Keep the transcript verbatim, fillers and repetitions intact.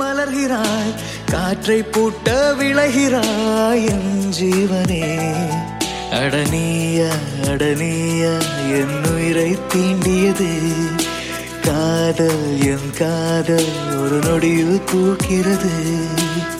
மலர்கிறாய், காற்றை பூட்ட விளைகிறாய் என் ஜீவனே. அடனியா அடனியா என் உயிரை தீண்டியது காதல், என் காதல் ஒரு நொடியில் பூக்கிறது.